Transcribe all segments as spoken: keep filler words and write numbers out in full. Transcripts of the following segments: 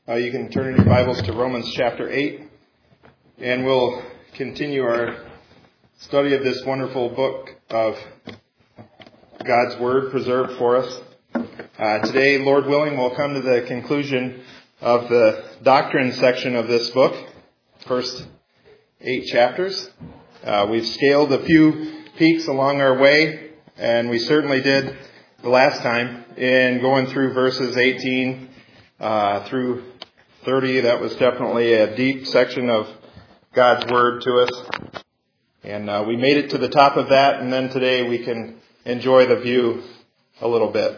Uh, you can turn in your Bibles to Romans chapter eight, and we'll continue our study of this wonderful book of God's Word preserved for us. Uh, today, Lord willing, we'll come to the conclusion of the doctrine section of this book, first eight chapters. Uh, we've scaled a few peaks along our way, and we certainly did the last time in going through verses eighteen uh, through thirty. That was definitely a deep section of God's Word to us. And uh, we made it to the top of that, and then today we can enjoy the view a little bit.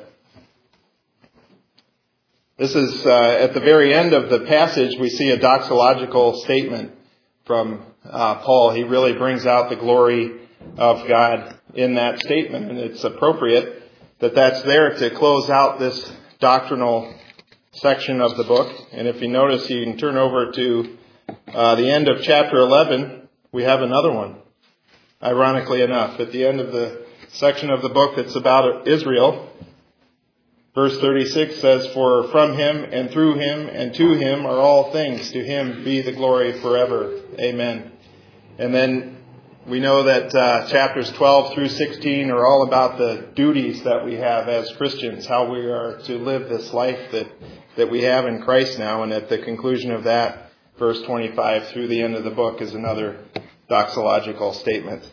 This is, uh, at the very end of the passage, we see a doxological statement from uh, Paul. He really brings out the glory of God in that statement, and it's appropriate that that's there to close out this doctrinal section of the book. And if you notice, you can turn over to uh, the end of chapter eleven. We have another one, ironically enough. At the end of the section of the book that's about Israel, verse thirty-six says, "For from him and through him and to him are all things. To him be the glory forever. Amen." And then we know that uh, chapters twelve through sixteen are all about the duties that we have as Christians, how we are to live this life that, that we have in Christ now. And at the conclusion of that, verse twenty-five through the end of the book is another doxological statement.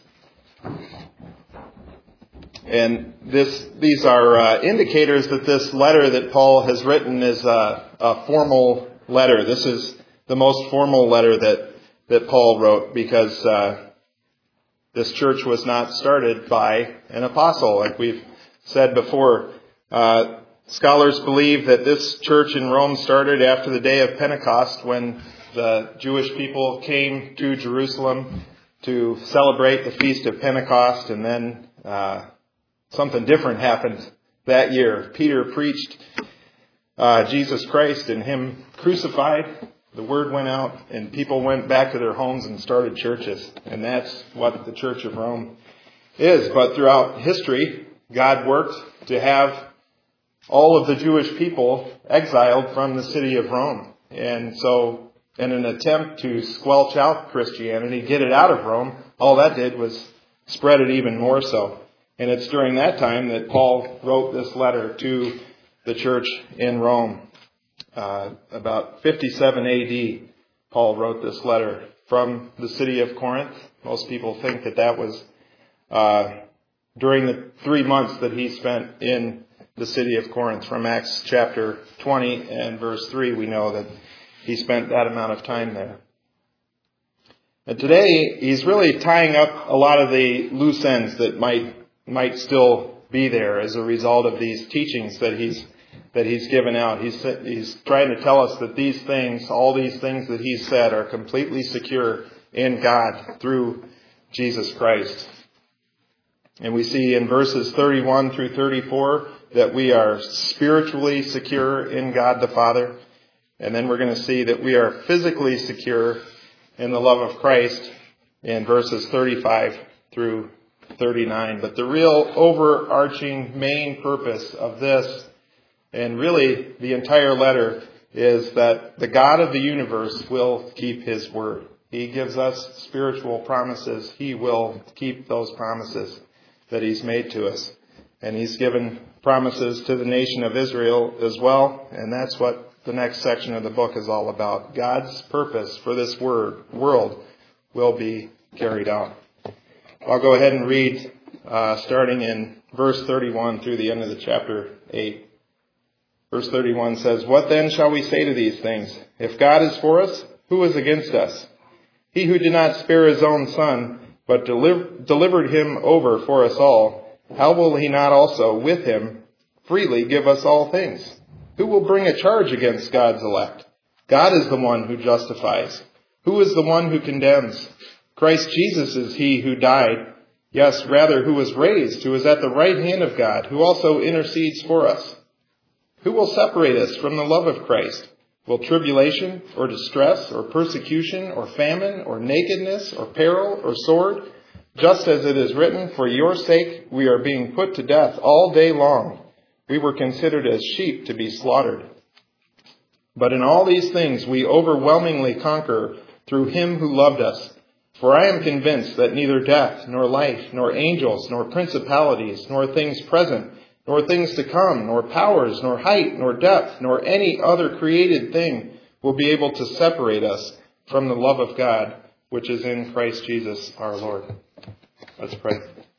And this, these are uh, indicators that this letter that Paul has written is a, a formal letter. This is the most formal letter that, that Paul wrote, because uh, this church was not started by an apostle, like we've said before. Uh, scholars believe that this church in Rome started after the day of Pentecost, when the Jewish people came to Jerusalem to celebrate the Feast of Pentecost, and then uh, something different happened that year. Peter preached uh, Jesus Christ and Him crucified. The word went out, and people went back to their homes and started churches. And that's what the Church of Rome is. But throughout history, God worked to have all of the Jewish people exiled from the city of Rome. And so, in an attempt to squelch out Christianity, get it out of Rome, all that did was spread it even more so. And it's during that time that Paul wrote this letter to the church in Rome. Uh, about fifty-seven A D, Paul wrote this letter from the city of Corinth. Most people think that that was uh, during the three months that he spent in the city of Corinth. From Acts chapter twenty and verse three, we know that he spent that amount of time there. And today, he's really tying up a lot of the loose ends that might might still be there as a result of these teachings that he's that he's given out. He's he's trying to tell us that these things, all these things that he's said, are completely secure in God through Jesus Christ. And we see in verses thirty-one through thirty-four that we are spiritually secure in God the Father. And then we're going to see that we are physically secure in the love of Christ in verses thirty-five through thirty-nine. But the real overarching main purpose of this, and really the entire letter, is that the God of the universe will keep His word. He gives us spiritual promises. He will keep those promises that He's made to us. And He's given promises to the nation of Israel as well. And that's what the next section of the book is all about. God's purpose for this word, world will be carried out. I'll go ahead and read uh, starting in verse thirty-one through the end of the chapter eight. Verse thirty-one says, "What then shall we say to these things? If God is for us, who is against us? He who did not spare His own Son, but deliver, delivered Him over for us all, how will He not also with Him freely give us all things? Who will bring a charge against God's elect? God is the one who justifies. Who is the one who condemns? Christ Jesus is He who died, yes, rather, who was raised, who is at the right hand of God, who also intercedes for us. Who will separate us from the love of Christ? Will tribulation or distress or persecution or famine or nakedness or peril or sword? Just as it is written, for your sake we are being put to death all day long. We were considered as sheep to be slaughtered. But in all these things we overwhelmingly conquer through him who loved us. For I am convinced that neither death, nor life, nor angels, nor principalities, nor things present, nor things to come, nor powers, nor height, nor depth, nor any other created thing will be able to separate us from the love of God, which is in Christ Jesus our Lord. Let's pray.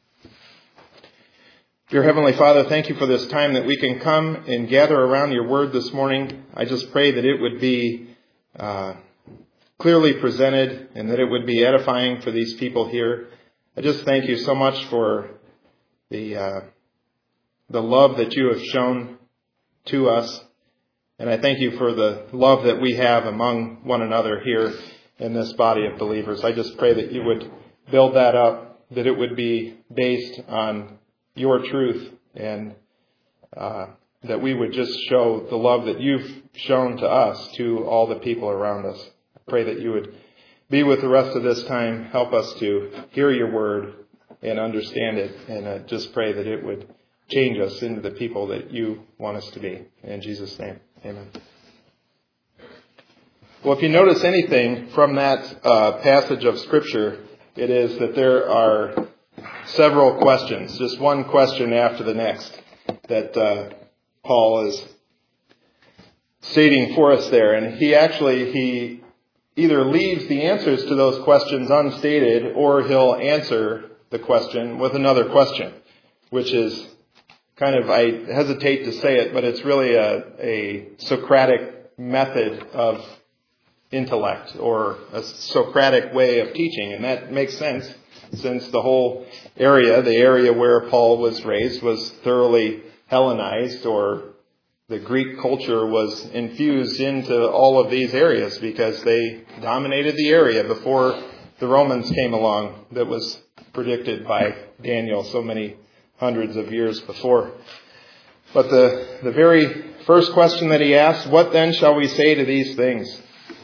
Dear Heavenly Father, thank you for this time that we can come and gather around your word this morning. I just pray that it would be uh, clearly presented and that it would be edifying for these people here. I just thank you so much for the uh, the love that you have shown to us. And I thank you for the love that we have among one another here in this body of believers. I just pray that you would build that up, that it would be based on your truth, and uh, that we would just show the love that you've shown to us, to all the people around us. I pray that you would be with the rest of this time, help us to hear your word and understand it, and uh, just pray that it would change us into the people that you want us to be. In Jesus' name, amen. Well, if you notice anything from that uh, passage of Scripture, it is that there are several questions, just one question after the next, that uh, Paul is stating for us there. And he actually, he either leaves the answers to those questions unstated, or he'll answer the question with another question, which is kind of, I hesitate to say it, but it's really a, a Socratic method of intellect, or a Socratic way of teaching. And that makes sense, since the whole area, the area where Paul was raised, was thoroughly Hellenized, or the Greek culture was infused into all of these areas because they dominated the area before the Romans came along, that was predicted by Daniel so many hundreds of years before. But the, the very first question that he asks, what then shall we say to these things?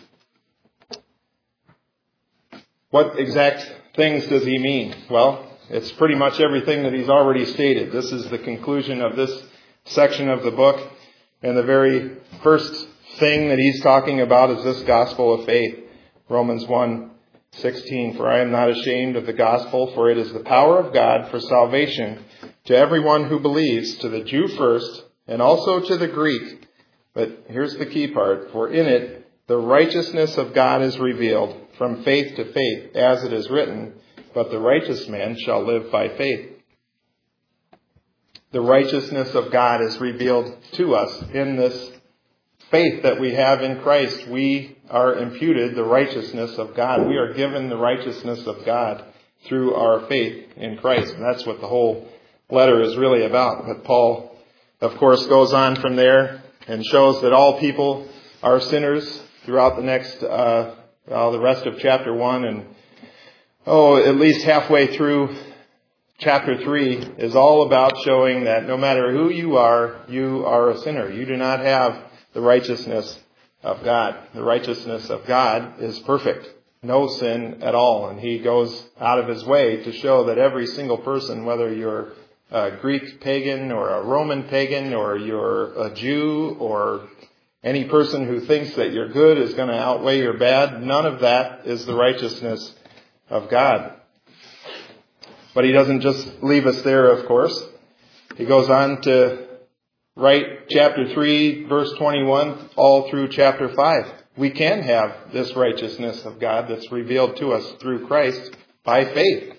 What exact things does he mean? Well, it's pretty much everything that he's already stated. This is the conclusion of this section of the book. And the very first thing that he's talking about is this gospel of faith. Romans one sixteen, for I am not ashamed of the gospel, for it is the power of God for salvation to everyone who believes, to the Jew first, and also to the Greek. But here's the key part. For in it the righteousness of God is revealed, from faith to faith, as it is written, but the righteous man shall live by faith. The righteousness of God is revealed to us in this faith that we have in Christ. We are imputed the righteousness of God. We are given the righteousness of God through our faith in Christ. And that's what the whole letter is really about. But Paul, of course, goes on from there and shows that all people are sinners throughout the next uh Well, the rest of chapter one, and oh, at least halfway through chapter three is all about showing that no matter who you are, you are a sinner. You do not have the righteousness of God. The righteousness of God is perfect. No sin at all. And he goes out of his way to show that every single person, whether you're a Greek pagan or a Roman pagan, or you're a Jew, or any person who thinks that your good is going to outweigh your bad, none of that is the righteousness of God. But he doesn't just leave us there, of course. He goes on to write chapter three, verse twenty-one, all through chapter five. We can have this righteousness of God that's revealed to us through Christ by faith.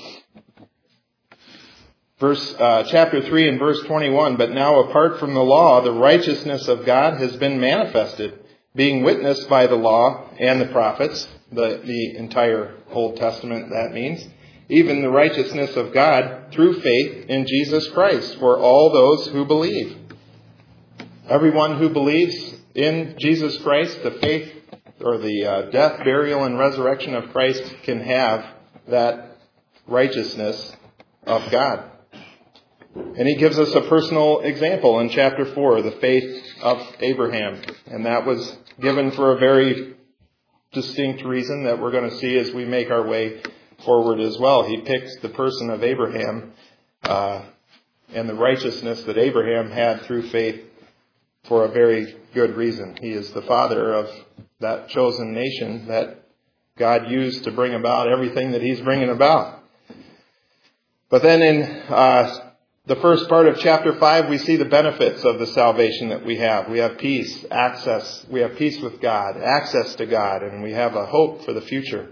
Verse, uh, chapter three and verse twenty-one, but now apart from the law, the righteousness of God has been manifested, being witnessed by the law and the prophets, the, the entire Old Testament, that means, even the righteousness of God through faith in Jesus Christ for all those who believe. Everyone who believes in Jesus Christ, the faith or the uh, death, burial, and resurrection of Christ can have that righteousness of God. And he gives us a personal example in chapter four, the faith of Abraham. And that was given for a very distinct reason that we're going to see as we make our way forward as well. He picks the person of Abraham uh, and the righteousness that Abraham had through faith for a very good reason. He is the father of that chosen nation that God used to bring about everything that he's bringing about. But then in uh, the first part of chapter five, we see the benefits of the salvation that we have. We have peace, access. We have peace with God, access to God, and we have a hope for the future.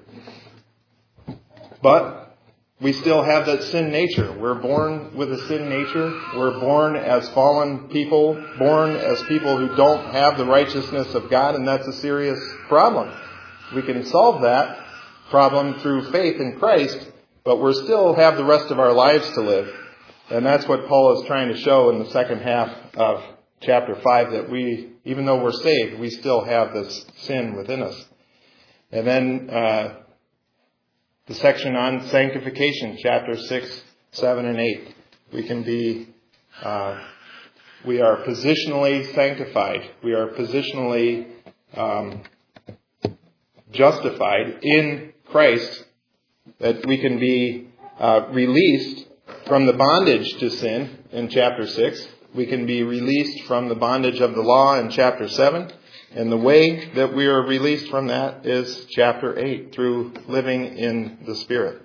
But we still have that sin nature. We're born with a sin nature. We're born as fallen people, born as people who don't have the righteousness of God, and that's a serious problem. We can solve that problem through faith in Christ, but we still have the rest of our lives to live. And that's what Paul is trying to show in the second half of chapter five, that we, even though we're saved, we still have this sin within us. And then uh, the section on sanctification, chapter six, seven, and eight. We can be, uh, we are positionally sanctified. We are positionally um, justified in Christ, that we can be uh, released from the bondage to sin in chapter six. We can be released from the bondage of the law in chapter seven. And the way that we are released from that is chapter eight, through living in the Spirit.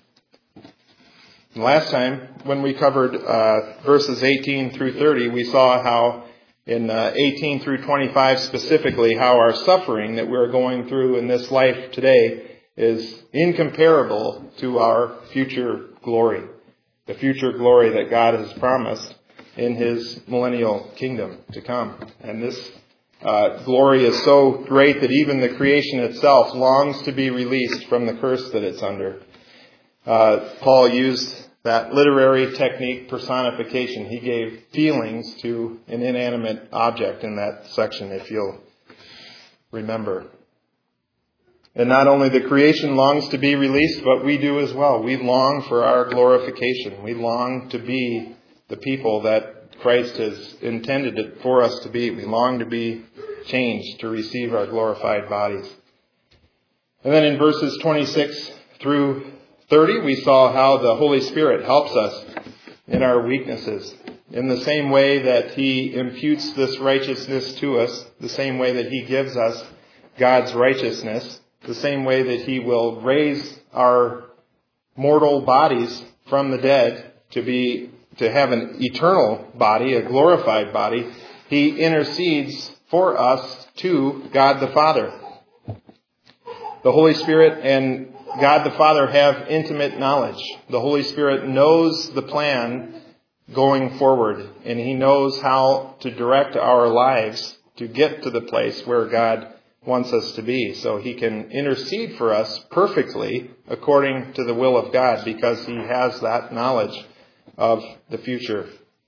Last time, when we covered uh, verses eighteen through thirty, we saw how in uh, eighteen through twenty-five specifically, how our suffering that we're going through in this life today is incomparable to our future glory. The future glory that God has promised in his millennial kingdom to come. And this Uh, glory is so great that even the creation itself longs to be released from the curse that it's under. Uh, Paul used that literary technique, personification. He gave feelings to an inanimate object in that section, if you'll remember. And not only the creation longs to be released, but we do as well. We long for our glorification. We long to be the people that Christ has intended it for us to be. We long to be changed, to receive our glorified bodies. And then in verses twenty-six through thirty, we saw how the Holy Spirit helps us in our weaknesses. In the same way that he imputes this righteousness to us, the same way that he gives us God's righteousness, the same way that he will raise our mortal bodies from the dead to be to have an eternal body, a glorified body, he intercedes for us to God the Father. The Holy Spirit and God the Father have intimate knowledge. The Holy Spirit knows the plan going forward, and he knows how to direct our lives to get to the place where God wants us to be. So he can intercede for us perfectly according to the will of God, because he has that knowledge of the future.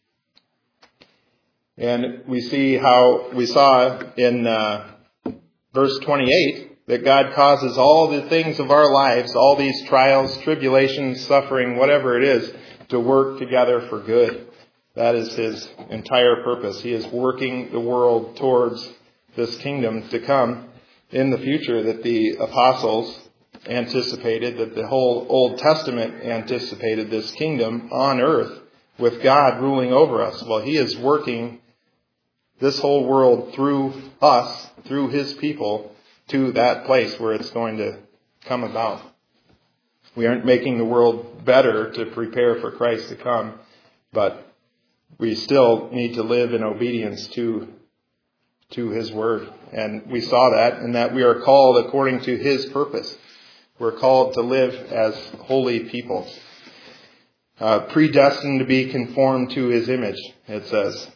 And we see how we saw in uh, verse twenty-eight that God causes all the things of our lives, all these trials, tribulations, suffering, whatever it is, to work together for good. That is his entire purpose. He is working the world towards this kingdom to come in the future that the apostles anticipated, that the whole Old Testament anticipated, this kingdom on earth with God ruling over us. Well, he is working this whole world through us, through his people, to that place where it's going to come about. We aren't making the world better to prepare for Christ to come, but we still need to live in obedience to, to his word. And we saw that, in that we are called according to his purpose. We're called to live as holy people, uh, predestined to be conformed to his image, it says.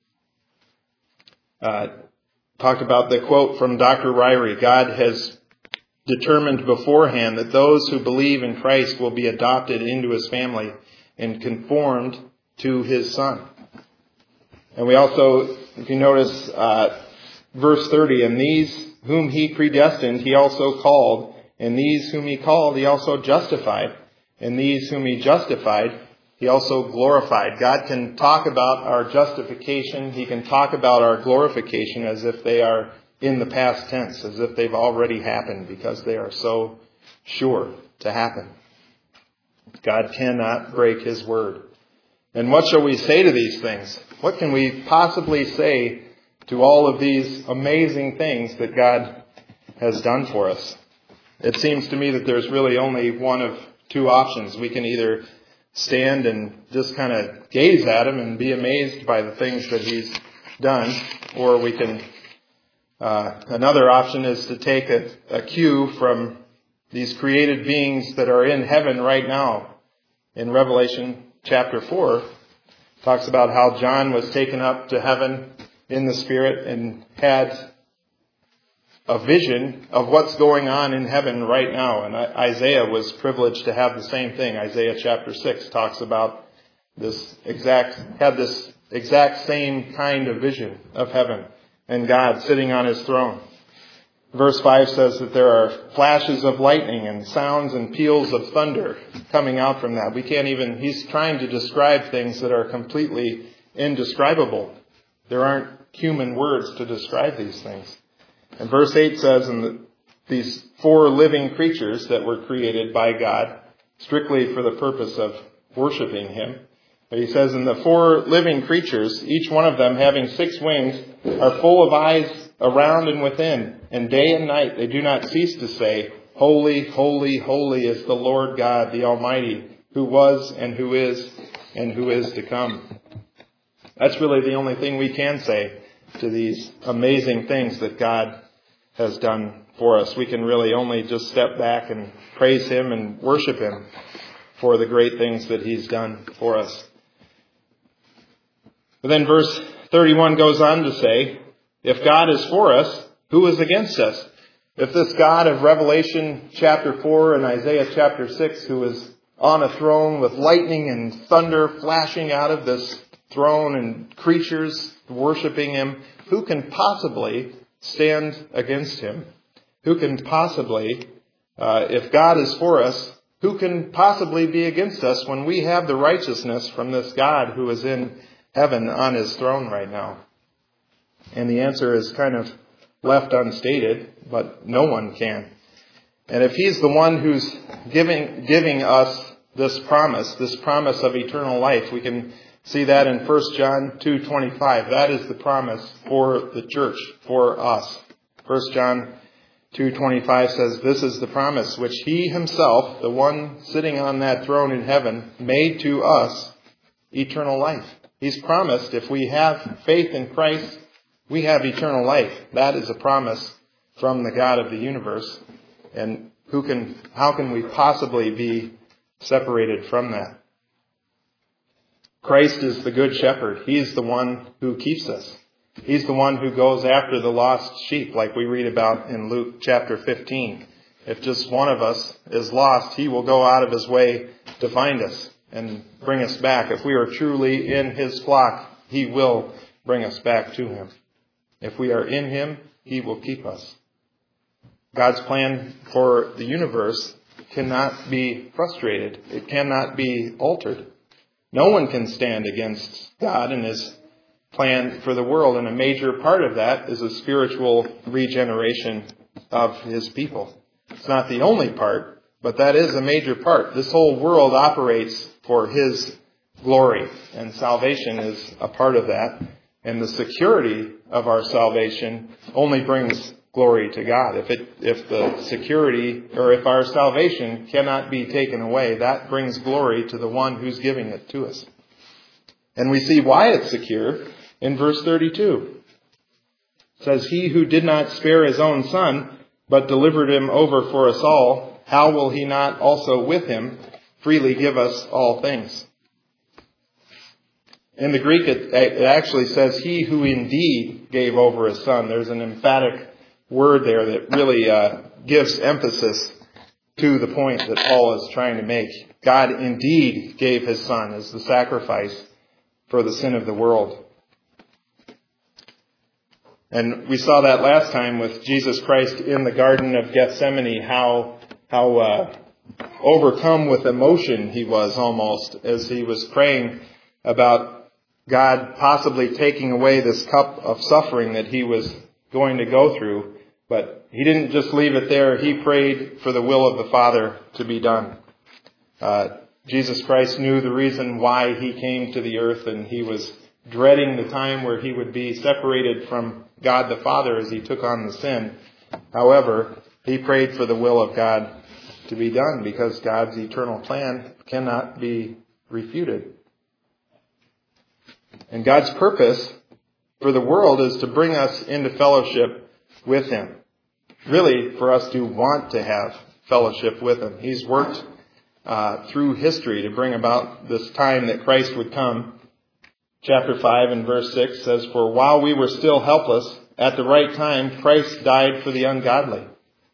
Uh, talked about the quote from Doctor Ryrie. God has determined beforehand that those who believe in Christ will be adopted into his family and conformed to his Son. And we also, if you notice, uh, verse thirty, and these whom he predestined, he also called. And these whom he called, he also justified. And these whom he justified, he also glorified. God can talk about our justification. He can talk about our glorification as if they are in the past tense, as if they've already happened, because they are so sure to happen. God cannot break his word. And what shall we say to these things? What can we possibly say to all of these amazing things that God has done for us. It seems to me that there's really only one of two options. We can either stand and just kind of gaze at him and be amazed by the things that he's done, or we can, uh, another option is to take a, a cue from these created beings that are in heaven right now. In Revelation chapter four, talks about how John was taken up to heaven in the Spirit and had a vision of what's going on in heaven right now. And Isaiah was privileged to have the same thing. Isaiah chapter six talks about this exact, had this exact same kind of vision of heaven and God sitting on his throne. Verse five says that there are flashes of lightning and sounds and peals of thunder coming out from that. We can't even, he's trying to describe things that are completely indescribable. There aren't human words to describe these things. And verse eight says, and the, these four living creatures that were created by God, strictly for the purpose of worshiping him. But he says, and the four living creatures, each one of them having six wings, are full of eyes around and within. And day and night they do not cease to say, Holy, holy, holy is the Lord God, the Almighty, who was and who is and who is to come. That's really the only thing we can say to these amazing things that God has done for us. We can really only just step back and praise him and worship him for the great things that he's done for us. But then verse thirty-one goes on to say, if God is for us, who is against us? If this God of Revelation chapter four and Isaiah chapter six, who is on a throne with lightning and thunder flashing out of this throne and creatures worshiping him, who can possibly stand against him? Who can possibly, uh, if God is for us, who can possibly be against us when we have the righteousness from this God who is in heaven on his throne right now? And the answer is kind of left unstated, but no one can. And if he's the one who's giving giving us this promise, this promise of eternal life, we can see that in First John two twenty-five. That is the promise for the church, for us. First John two twenty-five says, this is the promise which he himself, the one sitting on that throne in heaven, made to us eternal life. He's promised if we have faith in Christ, we have eternal life. That is a promise from the God of the universe. And who can, how can we possibly be separated from that? Christ is the good shepherd. He's the one who keeps us. He's the one who goes after the lost sheep, like we read about in Luke chapter fifteen. If just one of us is lost, he will go out of his way to find us and bring us back. If we are truly in his flock, he will bring us back to him. If we are in him, he will keep us. God's plan for the universe cannot be frustrated. It cannot be altered. No one can stand against God and his plan for the world, and a major part of that is a spiritual regeneration of his people. It's not the only part, but that is a major part. This whole world operates for his glory, and salvation is a part of that. And the security of our salvation only brings glory to God. If it, if the security, or if our salvation cannot be taken away, that brings glory to the one who's giving it to us. And we see why it's secure in verse thirty-two. It says, he who did not spare his own son, but delivered him over for us all, how will he not also with him freely give us all things? In the Greek, it, it actually says, he who indeed gave over his son. There's an emphatic word there that really uh, gives emphasis to the point that Paul is trying to make. God indeed gave his son as the sacrifice for the sin of the world. And we saw that last time with Jesus Christ in the Garden of Gethsemane, how, how uh, overcome with emotion he was almost as he was praying about God possibly taking away this cup of suffering that he was going to go through. But he didn't just leave it there. He prayed for the will of the Father to be done. Uh, Jesus Christ knew the reason why he came to the earth, and he was dreading the time where he would be separated from God the Father as he took on the sin. However, he prayed for the will of God to be done because God's eternal plan cannot be refuted. And God's purpose for the world is to bring us into fellowship with him. Really, for us to want to have fellowship with him. He's worked uh, through history to bring about this time that Christ would come. Chapter five and verse six says, "For while we were still helpless, at the right time, Christ died for the ungodly."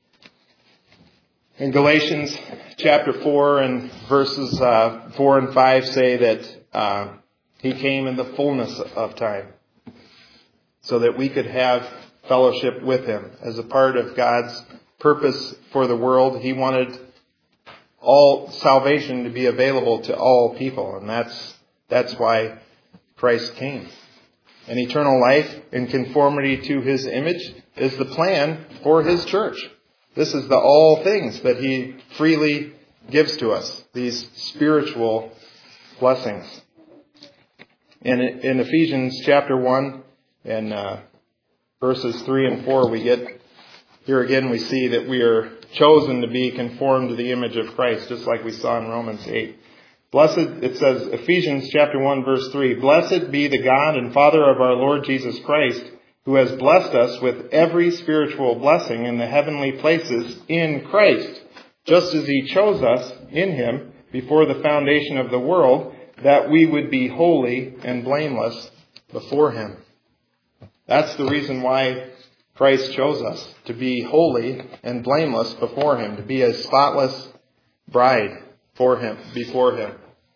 In Galatians chapter four and verses uh, four and five say that uh, he came in the fullness of time so that we could have fellowship with him. As a part of God's purpose for the world, he wanted all salvation to be available to all people. And that's that's why Christ came. And eternal life in conformity to his image is the plan for his church. This is the all things that he freely gives to us, these spiritual blessings. In, in Ephesians chapter one and uh, verses three and four, we get, here again we see that we are chosen to be conformed to the image of Christ, just like we saw in Romans eight. Blessed, it says, Ephesians chapter one, verse three, "Blessed be the God and Father of our Lord Jesus Christ, who has blessed us with every spiritual blessing in the heavenly places in Christ, just as he chose us in him before the foundation of the world, that we would be holy and blameless before him." That's the reason why Christ chose us, to be holy and blameless before him, to be a spotless bride for him, before him.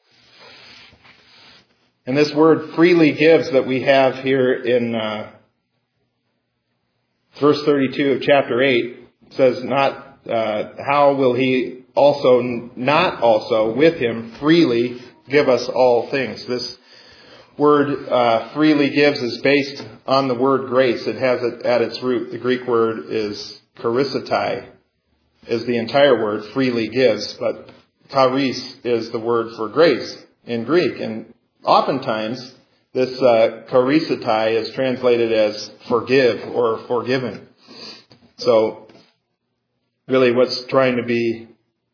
And this word "freely gives" that we have here in uh, verse thirty-two of chapter eight says, not uh, how will he also, not also with him freely give us all things. This word uh, "freely gives" is based on the word grace. It has it at its root. The Greek word is charisatai, is the entire word, freely gives, but charis is the word for grace in Greek. And oftentimes this uh, charisatai is translated as forgive or forgiven. So really what's trying to be,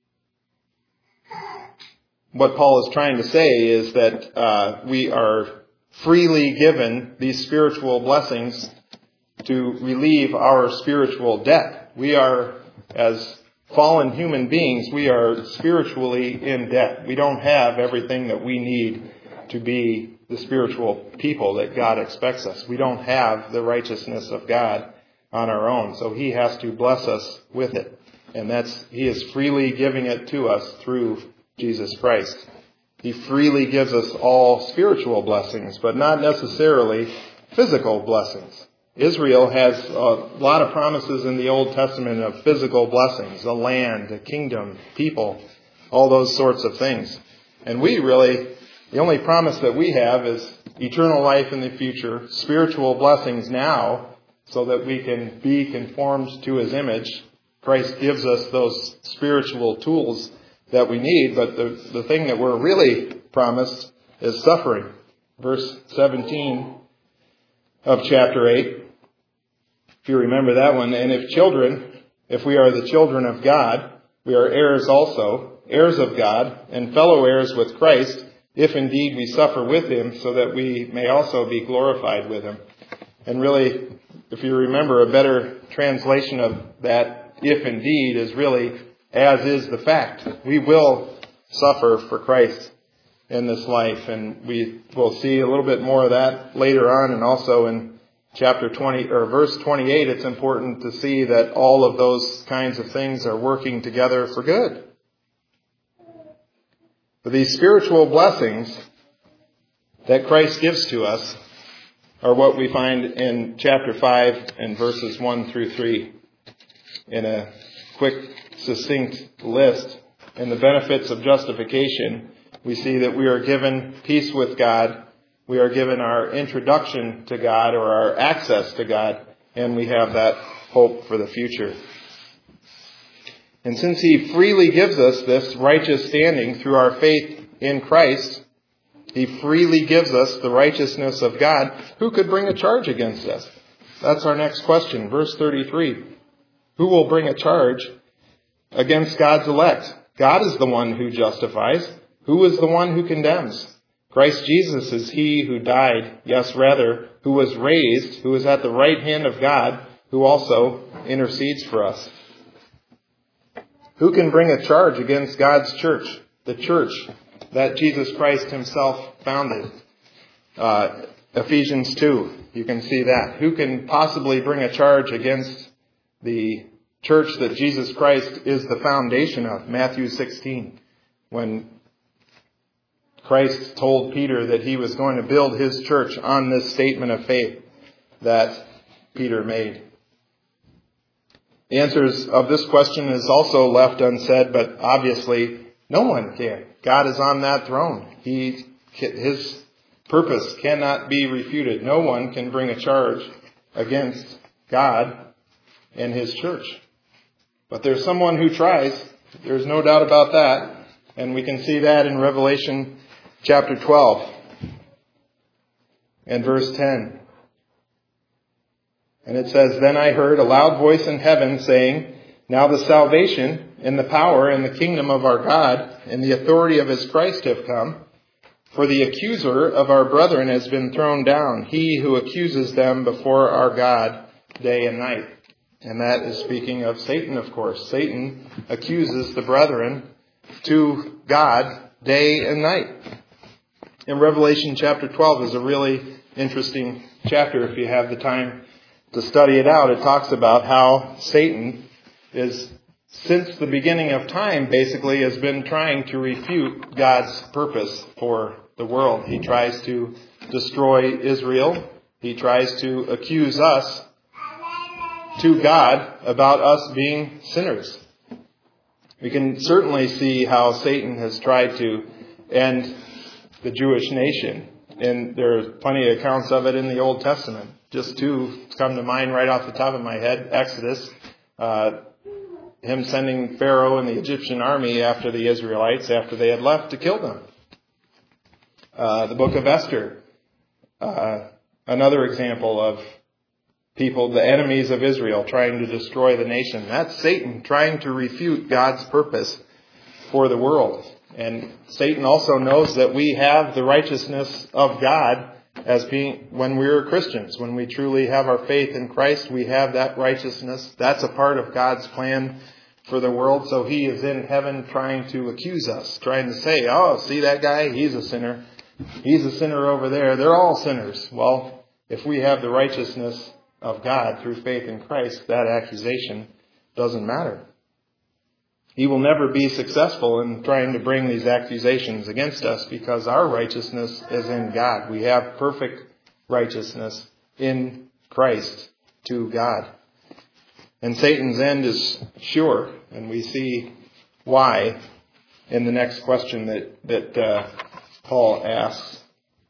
what Paul is trying to say is that uh, we are freely given these spiritual blessings to relieve our spiritual debt. We are, as fallen human beings, we are spiritually in debt. We don't have everything that we need to be the spiritual people that God expects us. We don't have the righteousness of God on our own, so he has to bless us with it. And that's, he is freely giving it to us through Jesus Christ. He freely gives us all spiritual blessings, but not necessarily physical blessings. Israel has a lot of promises in the Old Testament of physical blessings, a land, a kingdom, people, all those sorts of things. And we really, the only promise that we have is eternal life in the future, spiritual blessings now, so that we can be conformed to his image. Christ gives us those spiritual tools that we need, but the, the thing that we're really promised is suffering. Verse seventeen of chapter eight, if you remember that one, "And if children, if we are the children of God, we are heirs also, heirs of God, and fellow heirs with Christ, if indeed we suffer with him, so that we may also be glorified with him." And really, if you remember, a better translation of that, "if indeed," is really, as is the fact. We will suffer for Christ in this life, and we will see a little bit more of that later on, and also in chapter twenty or verse twenty-eight, it's important to see that all of those kinds of things are working together for good. But these spiritual blessings that Christ gives to us are what we find in chapter five and verses one through three in a quick, succinct list. In the benefits of justification, we see that we are given peace with God, we are given our introduction to God or our access to God, and we have that hope for the future. And since he freely gives us this righteous standing through our faith in Christ, He freely gives us the righteousness of God. Who could bring a charge against us? That's our next question. Verse thirty-three. Who will bring a charge against God's elect? God is the one who justifies. Who is the one who condemns? Christ Jesus is he who died, yes, rather, who was raised, who is at the right hand of God, who also intercedes for us. Who can bring a charge against God's church, the church that Jesus Christ himself founded? Uh, Ephesians two, you can see that. Who can possibly bring a charge against the church that Jesus Christ is the foundation of? Matthew sixteen, when Christ told Peter that he was going to build his church on this statement of faith that Peter made. The answers of this question is also left unsaid, but obviously no one can. God is on that throne. He, his purpose cannot be refuted. No one can bring a charge against God and his church. But there's someone who tries. There's no doubt about that. And we can see that in Revelation chapter twelve and verse ten. And it says, Then I heard a loud voice in heaven saying, Now the salvation and the power and the kingdom of our God and the authority of his Christ have come. For the accuser of our brethren has been thrown down, he who accuses them before our God day and night. And that is speaking of Satan, of course. Satan accuses the brethren to God day and night. And Revelation chapter twelve is a really interesting chapter if you have the time to study it out. It talks about how Satan is, since the beginning of time, basically has been trying to refute God's purpose for the world. He tries to destroy Israel. He tries to accuse us to God about us being sinners. We can certainly see how Satan has tried to end the Jewish nation. And there are plenty of accounts of it in the Old Testament. Just two come to mind right off the top of my head. Exodus, uh, him sending Pharaoh and the Egyptian army after the Israelites after they had left to kill them. Uh, the book of Esther, uh, another example of people, the enemies of Israel, trying to destroy the nation. That's Satan trying to refute God's purpose for the world. And Satan also knows that we have the righteousness of God as being, when we're Christians, when we truly have our faith in Christ, we have that righteousness. That's a part of God's plan for the world. So he is in heaven trying to accuse us, trying to say, oh, see that guy? He's a sinner. He's a sinner over there. They're all sinners. Well, if we have the righteousness of God through faith in Christ, that accusation doesn't matter. He will never be successful in trying to bring these accusations against us because our righteousness is in God. We have perfect righteousness in Christ to God. And Satan's end is sure, and we see why in the next question that, that uh, Paul asks.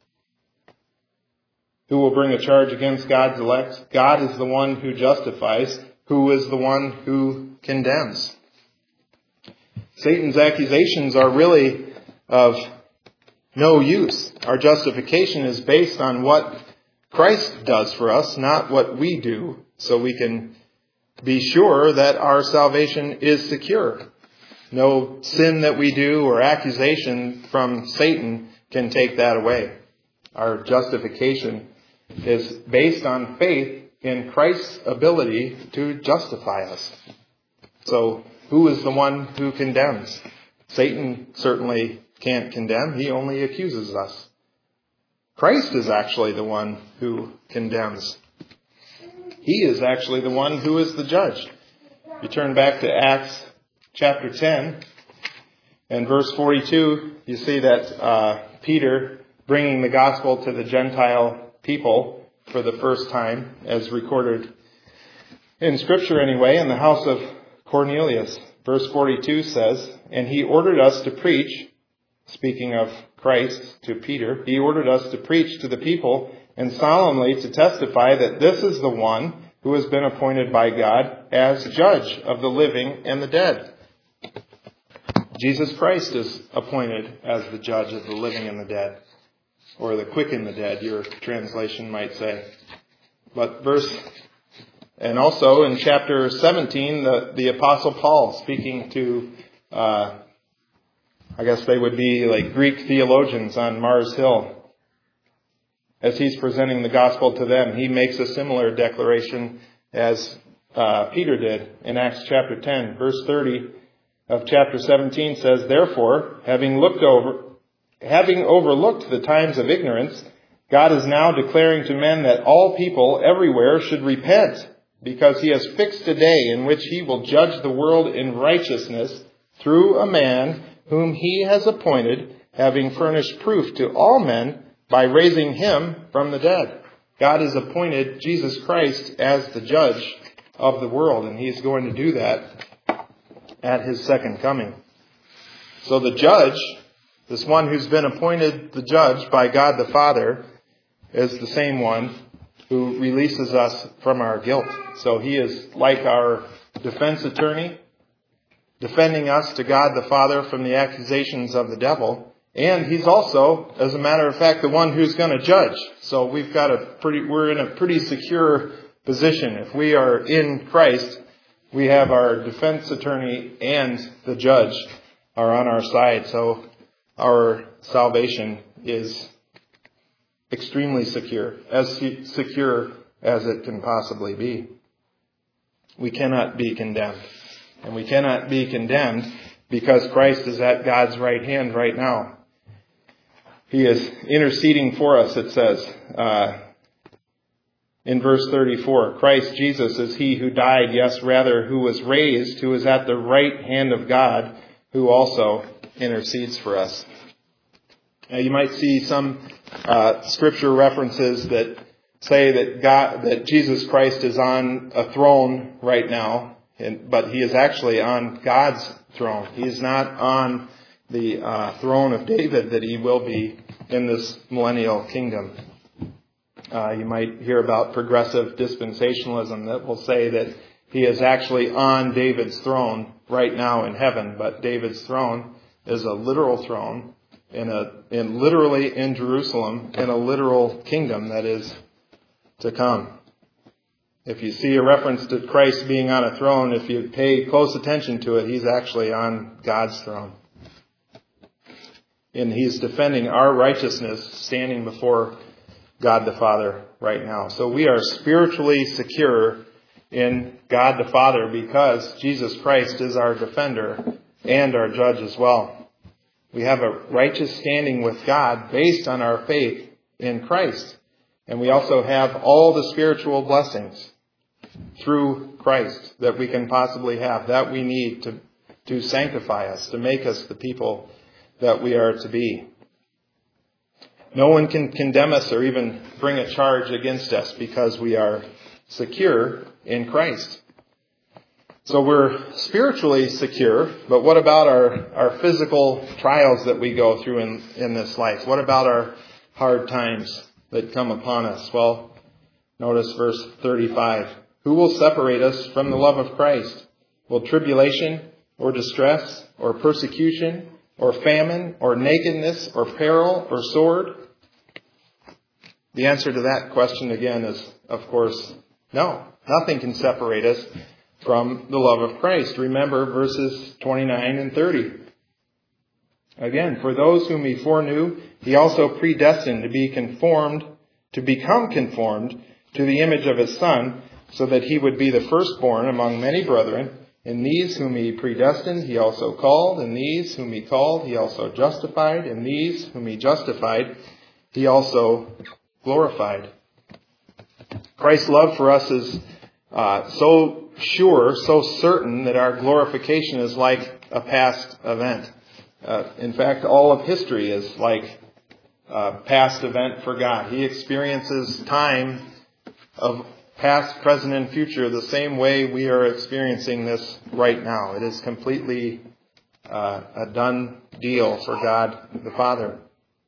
Who will bring a charge against God's elect? God is the one who justifies. Who is the one who condemns? Satan's accusations are really of no use. Our justification is based on what Christ does for us, not what we do, so we can be sure that our salvation is secure. No sin that we do or accusation from Satan can take that away. Our justification is based on faith in Christ's ability to justify us. So, who is the one who condemns? Satan certainly can't condemn. He only accuses us. Christ is actually the one who condemns. He is actually the one who is the judge. You turn back to Acts chapter ten and verse forty-two, you see that uh, Peter bringing the gospel to the Gentile people for the first time, as recorded in Scripture anyway, in the house of Cornelius. Verse forty-two says, And he ordered us to preach, speaking of Christ to Peter, he ordered us to preach to the people and solemnly to testify that this is the one who has been appointed by God as judge of the living and the dead. Jesus Christ is appointed as the judge of the living and the dead. or the quicken the dead, your translation might say. But verse, and also in chapter seventeen, the, the Apostle Paul speaking to, uh, I guess they would be like Greek theologians on Mars Hill. As he's presenting the gospel to them, he makes a similar declaration as uh, Peter did in Acts chapter ten. Verse thirty of chapter seventeen says, "Therefore, having looked over, having overlooked the times of ignorance, God is now declaring to men that all people everywhere should repent, because he has fixed a day in which he will judge the world in righteousness through a man whom he has appointed, having furnished proof to all men by raising him from the dead." God has appointed Jesus Christ as the judge of the world, and he's going to do that at his second coming. So the judge, this one who's been appointed the judge by God the Father, is the same one who releases us from our guilt. So he is like our defense attorney, defending us to God the Father from the accusations of the devil. And he's also, as a matter of fact, the one who's going to judge. So we've got a pretty, we're in a pretty secure position. If we are in Christ, we have our defense attorney and the judge are on our side. So our salvation is extremely secure, as secure as it can possibly be. We cannot be condemned. And we cannot be condemned because Christ is at God's right hand right now. He is interceding for us, it says uh, in verse thirty-four. Christ Jesus is he who died, yes, rather, who was raised, who is at the right hand of God, who also intercedes for us. Now, you might see some uh, scripture references that say that God, that Jesus Christ is on a throne right now, and, but he is actually on God's throne. He is not on the uh, throne of David that he will be in this millennial kingdom. Uh, you might hear about progressive dispensationalism that will say that he is actually on David's throne right now in heaven, but David's throne is a literal throne in a in literally in Jerusalem in a literal kingdom that is to come. If you see a reference to Christ being on a throne, if you pay close attention to it, he's actually on God's throne. And he's defending our righteousness standing before God the Father right now. So we are spiritually secure in God the Father because Jesus Christ is our defender and our judge as well. We have a righteous standing with God based on our faith in Christ. And we also have all the spiritual blessings through Christ that we can possibly have, that we need to, to sanctify us, to make us the people that we are to be. No one can condemn us or even bring a charge against us because we are secure in Christ. So we're spiritually secure, but what about our, our physical trials that we go through in, in this life? What about our hard times that come upon us? Well, notice verse thirty-five. Who will separate us from the love of Christ? Will tribulation or distress or persecution or famine or nakedness or peril or sword? The answer to that question again is, of course, no. Nothing can separate us from the love of Christ. Remember verses twenty-nine and thirty. Again, for those whom he foreknew, he also predestined to be conformed, to become conformed to the image of his Son, so that he would be the firstborn among many brethren. And these whom he predestined, he also called. And these whom he called, he also justified. And these whom he justified, he also glorified. Christ's love for us is uh, so sure, so certain, that our glorification is like a past event. Uh, in fact, all of history is like a past event for God. He experiences time of past, present, and future the same way we are experiencing this right now. It is completely uh, a done deal for God the Father.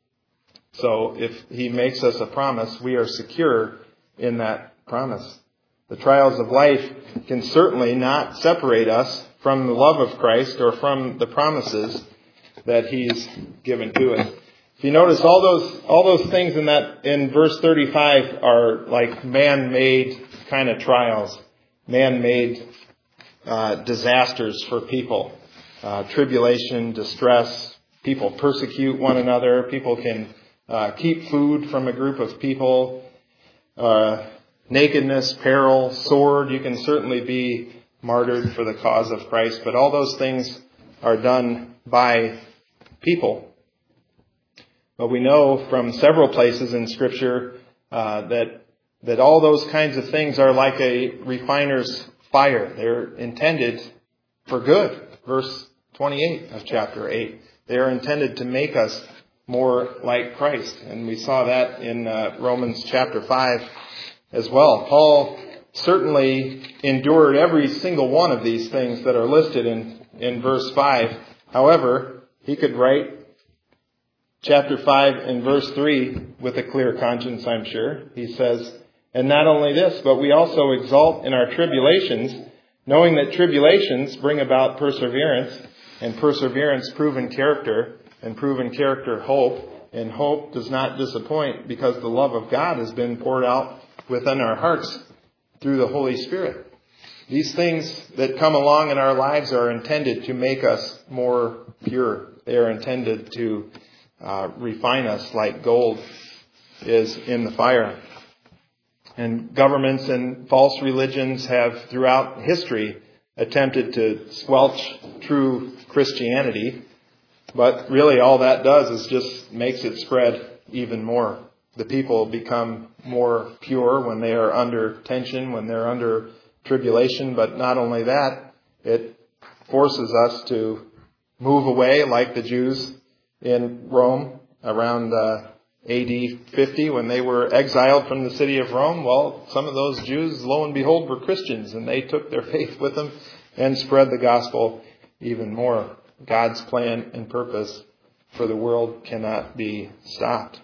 So if he makes us a promise, we are secure in that promise. The trials of life can certainly not separate us from the love of Christ or from the promises that he's given to us. If you notice, all those all those things in that in verse thirty-five are like man-made kind of trials, man-made uh, disasters for people, uh, tribulation, distress. People persecute one another. People can uh, keep food from a group of people. Uh, nakedness, peril, sword. You can certainly be martyred for the cause of Christ, but all those things are done by people. But we know from several places in Scripture uh, that that all those kinds of things are like a refiner's fire. They're intended for good. Verse twenty-eight of chapter eight. They are intended to make us more like Christ. And we saw that in uh, Romans chapter five as well. Paul certainly endured every single one of these things that are listed in, in verse five. However, he could write chapter five and verse three with a clear conscience, I'm sure. He says, and not only this, but we also exult in our tribulations, knowing that tribulations bring about perseverance, and perseverance proven character, and proven character hope. And hope does not disappoint, because the love of God has been poured out within our hearts through the Holy Spirit. These things that come along in our lives are intended to make us more pure. They are intended to uh, refine us like gold is in the fire. And governments and false religions have throughout history attempted to squelch true Christianity. But really all that does is just makes it spread even more. The people become more pure when they are under tension, when they're under tribulation. But not only that, it forces us to move away like the Jews in Rome around uh, A D fifty when they were exiled from the city of Rome. Well, some of those Jews, lo and behold, were Christians, and they took their faith with them and spread the gospel even more. God's plan and purpose for the world cannot be stopped.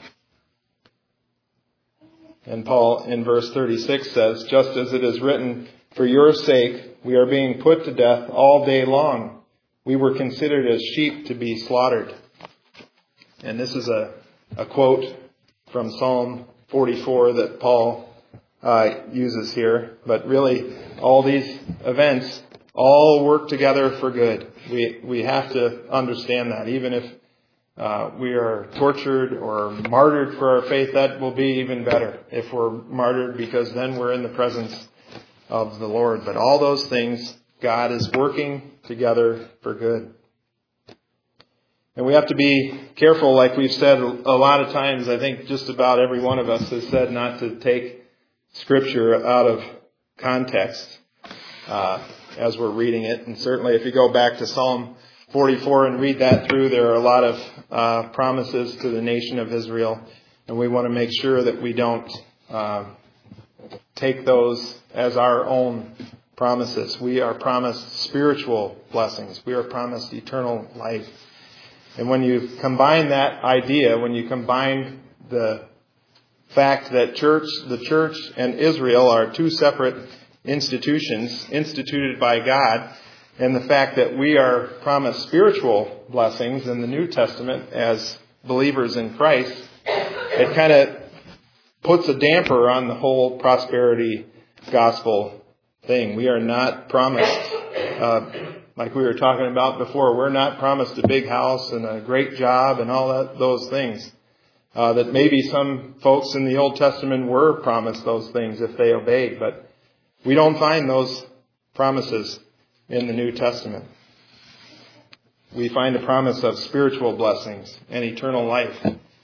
And Paul in verse thirty-six says, just as it is written, for your sake we are being put to death all day long. We were considered as sheep to be slaughtered. And this is a, a quote from Psalm forty-four that Paul uh, uses here. But really, all these events all work together for good. We we have to understand that. Even if uh, we are tortured or martyred for our faith, that will be even better if we're martyred, because then we're in the presence of the Lord. But all those things, God is working together for good. And we have to be careful, like we've said a lot of times. I think just about every one of us has said not to take Scripture out of context uh, as we're reading it. And certainly if you go back to Psalm forty-four and read that through, there are a lot of uh, promises to the nation of Israel. And we want to make sure that we don't uh, take those as our own promises. We are promised spiritual blessings. We are promised eternal life. And when you combine that idea, when you combine the fact that church, the church and Israel are two separate institutions instituted by God, and the fact that we are promised spiritual blessings in the New Testament as believers in Christ, it kind of puts a damper on the whole prosperity gospel thing. We are not promised, uh, like we were talking about before, we're not promised a big house and a great job and all that, those things. Uh, that maybe some folks in the Old Testament were promised those things if they obeyed, but we don't find those promises in the New Testament. We find a promise of spiritual blessings and eternal life.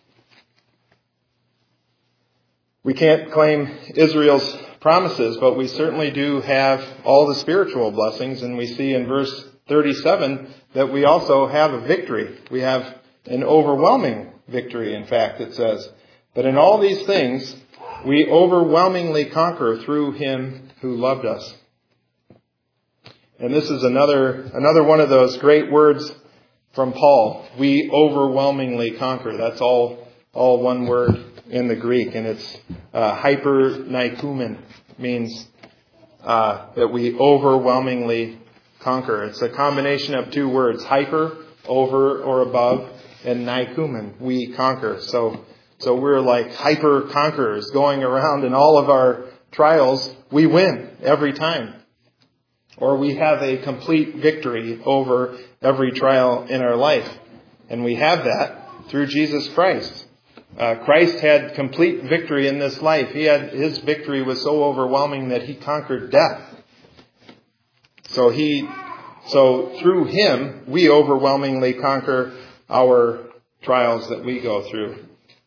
We can't claim Israel's promises, but we certainly do have all the spiritual blessings, and we see in verse thirty-seven that we also have a victory. We have an overwhelming victory, in fact, it says. But in all these things, we overwhelmingly conquer through him who loved us. And this is another another one of those great words from Paul. We overwhelmingly conquer. That's all all one word in the Greek, and it's uh, hypernikoumen, means uh, that we overwhelmingly conquer. It's a combination of two words, hyper, over or above, and nikumen, we conquer. So, so we're like hyper conquerors going around in all of our trials. We win every time. Or we have a complete victory over every trial in our life. And we have that through Jesus Christ. Uh, Christ had complete victory in this life. He had, his victory was so overwhelming that he conquered death. So he, so through him, we overwhelmingly conquer our trials that we go through.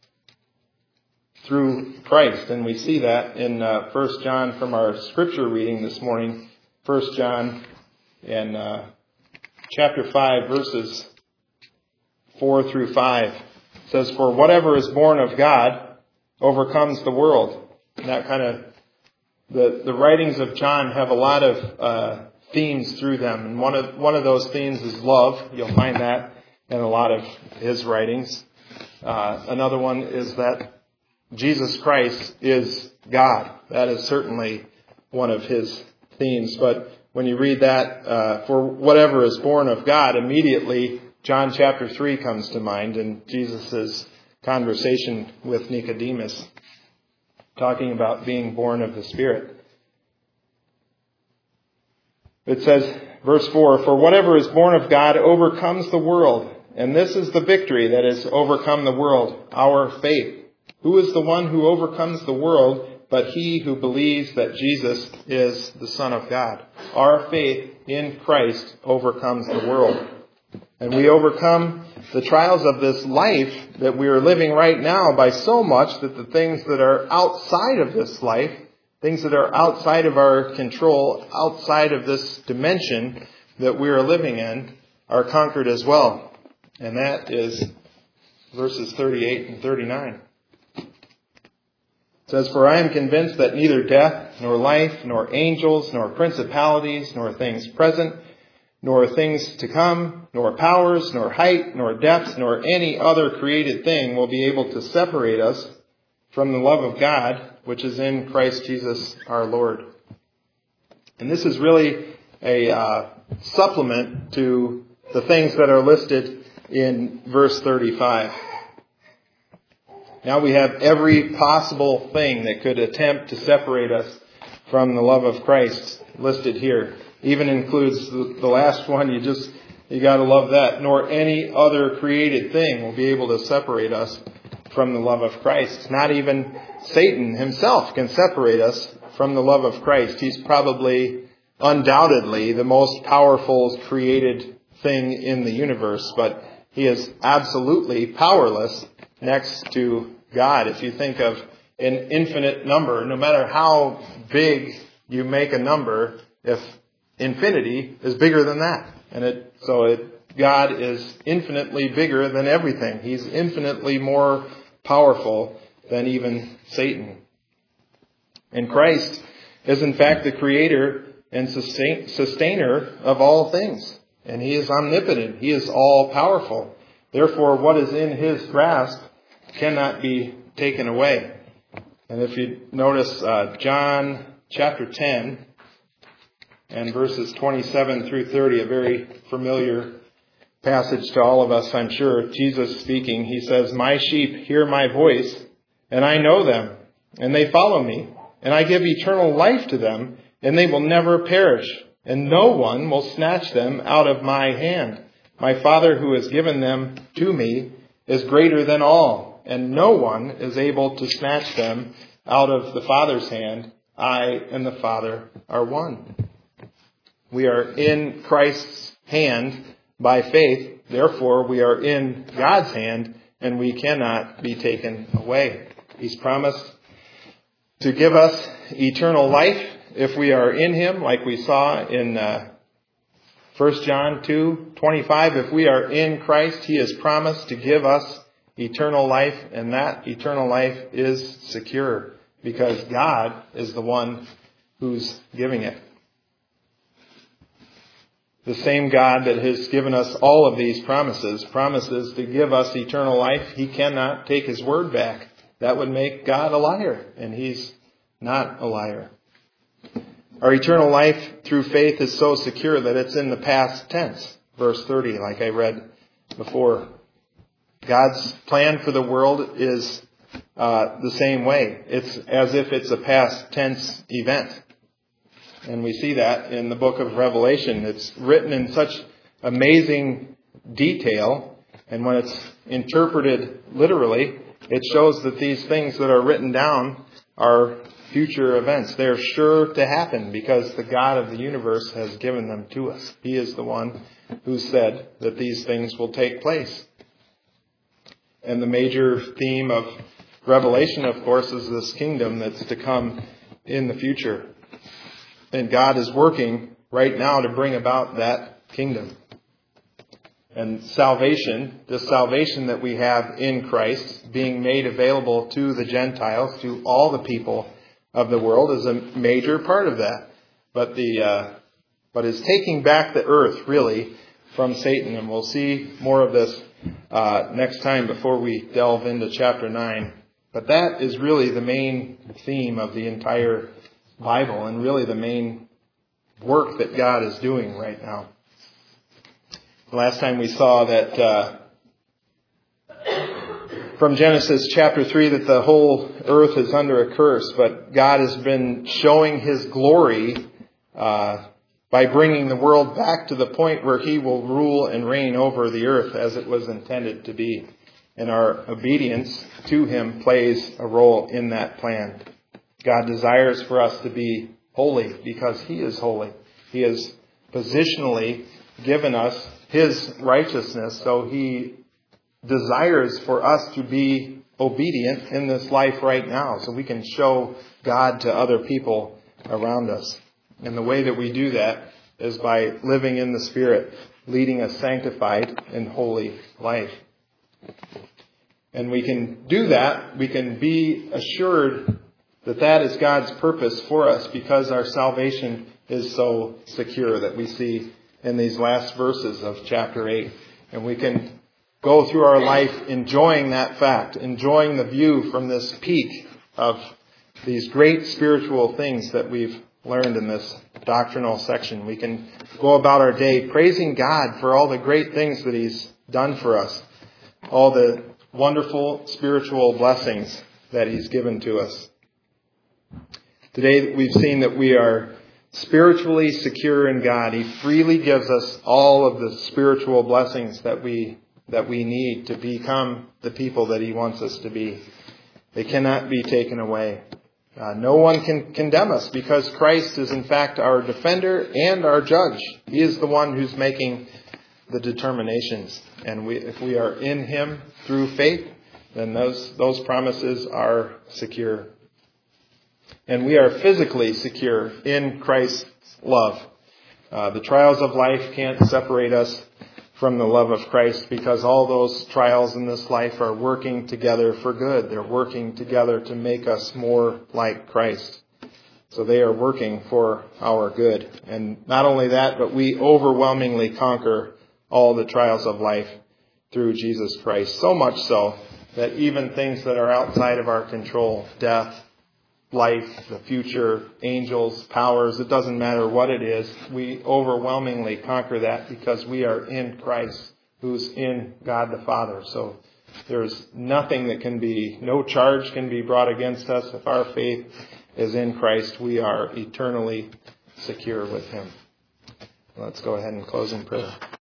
Through Christ. And we see that in uh, First John from our scripture reading this morning. First John in uh, chapter five, verses four through five. It says, "For whatever is born of God overcomes the world." And that kind of, the, the writings of John have a lot of uh, themes through them. And one of, one of those themes is love. You'll find that in a lot of his writings. Uh, another one is that Jesus Christ is God. That is certainly one of his themes. But when you read that, uh, for whatever is born of God, immediately John chapter three comes to mind in Jesus' conversation with Nicodemus, talking about being born of the Spirit. It says, verse four, "For whatever is born of God overcomes the world. And this is the victory that has overcome the world, our faith. Who is the one who overcomes the world but he who believes that Jesus is the Son of God?" Our faith in Christ overcomes the world. And we overcome the trials of this life that we are living right now by so much that the things that are outside of this life, things that are outside of our control, outside of this dimension that we are living in, are conquered as well. And that is verses thirty-eight and thirty-nine. It says, "For I am convinced that neither death, nor life, nor angels, nor principalities, nor things present, nor things to come, nor powers, nor height, nor depths, nor any other created thing will be able to separate us from the love of God, which is in Christ Jesus our Lord." And this is really a uh, supplement to the things that are listed in verse thirty-five. Now we have every possible thing that could attempt to separate us from the love of Christ listed here. Even includes the, the last one. You just, you got to love that. "Nor any other created thing will be able to separate us from the love of Christ." Not even Satan himself can separate us from the love of Christ. He's probably, undoubtedly, the most powerful created thing in the universe, but he is absolutely powerless next to God. If you think of an infinite number, no matter how big you make a number, if infinity is bigger than that. And it, so it, God is infinitely bigger than everything. He's infinitely more powerful than even Satan. And Christ is in fact the creator and sustain, sustainer of all things. And he is omnipotent. He is all powerful. Therefore, what is in his grasp cannot be taken away. And if you notice uh, John chapter ten and verses twenty-seven through thirty, a very familiar passage to all of us, I'm sure. Jesus speaking, he says, "My sheep hear my voice, and I know them, and they follow me. And I give eternal life to them, and they will never perish. And no one will snatch them out of my hand. My Father who has given them to me is greater than all, and no one is able to snatch them out of the Father's hand. I and the Father are one." We are in Christ's hand by faith. Therefore, we are in God's hand, and we cannot be taken away. He's promised to give us eternal life if we are in him, like we saw in uh, First John two twenty-five. If we are in Christ, he has promised to give us eternal life, and that eternal life is secure because God is the one who's giving it. The same God that has given us all of these promises, promises to give us eternal life. He cannot take his word back. That would make God a liar, and he's not a liar. Our eternal life through faith is so secure that it's in the past tense. Verse thirty, like I read before. God's plan for the world is uh, the same way. It's as if it's a past tense event. And we see that in the book of Revelation. It's written in such amazing detail. And when it's interpreted literally, it shows that these things that are written down are future events. They're sure to happen because the God of the universe has given them to us. He is the one who said that these things will take place. And the major theme of Revelation, of course, is this kingdom that's to come in the future. And God is working right now to bring about that kingdom. And salvation, the salvation that we have in Christ, being made available to the Gentiles, to all the people of the world, is a major part of that. But the uh, but is taking back the earth, really, from Satan. And we'll see more of this uh, next time before we delve into chapter nine. But that is really the main theme of the entire Bible and really the main work that God is doing right now. Last time we saw that uh, from Genesis chapter three that the whole earth is under a curse, but God has been showing His glory uh, by bringing the world back to the point where He will rule and reign over the earth as it was intended to be. And our obedience to Him plays a role in that plan. God desires for us to be holy because He is holy. He has positionally given us His righteousness, so He desires for us to be obedient in this life right now so we can show God to other people around us. And the way that we do that is by living in the Spirit, leading a sanctified and holy life. And we can do that, we can be assured that that is God's purpose for us because our salvation is so secure that we see in these last verses of chapter eight. And we can go through our life enjoying that fact, enjoying the view from this peak of these great spiritual things that we've learned in this doctrinal section. We can go about our day praising God for all the great things that He's done for us, all the wonderful spiritual blessings that He's given to us. Today we've seen that we are spiritually secure in God. He freely gives us all of the spiritual blessings that we that we need to become the people that He wants us to be. They cannot be taken away. Uh, no one can condemn us because Christ is in fact our defender and our judge. He is the one who's making the determinations. And we, if we are in Him through faith, then those those promises are secure. And we are physically secure in Christ's love. Uh, the trials of life can't separate us from the love of Christ because all those trials in this life are working together for good. They're working together to make us more like Christ. So they are working for our good. And not only that, but we overwhelmingly conquer all the trials of life through Jesus Christ. So much so that even things that are outside of our control, death, life, the future, angels, powers, it doesn't matter what it is. We overwhelmingly conquer that because we are in Christ, who's in God the Father. So there's nothing that can be, no charge can be brought against us. If our faith is in Christ, we are eternally secure with Him. Let's go ahead and close in prayer.